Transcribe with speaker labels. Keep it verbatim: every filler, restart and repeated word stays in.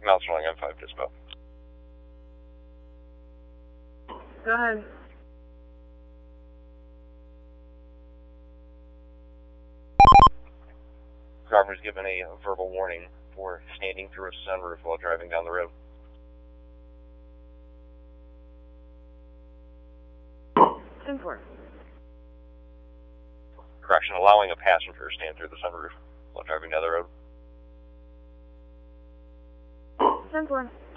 Speaker 1: Mounts Rolling M five Dispo.
Speaker 2: Go ahead.
Speaker 1: Driver's given a verbal warning for standing through a sunroof while driving down the road.
Speaker 2: ten four.
Speaker 1: Correction, allowing a passenger to stand through the sunroof while driving down the road.
Speaker 2: ten four.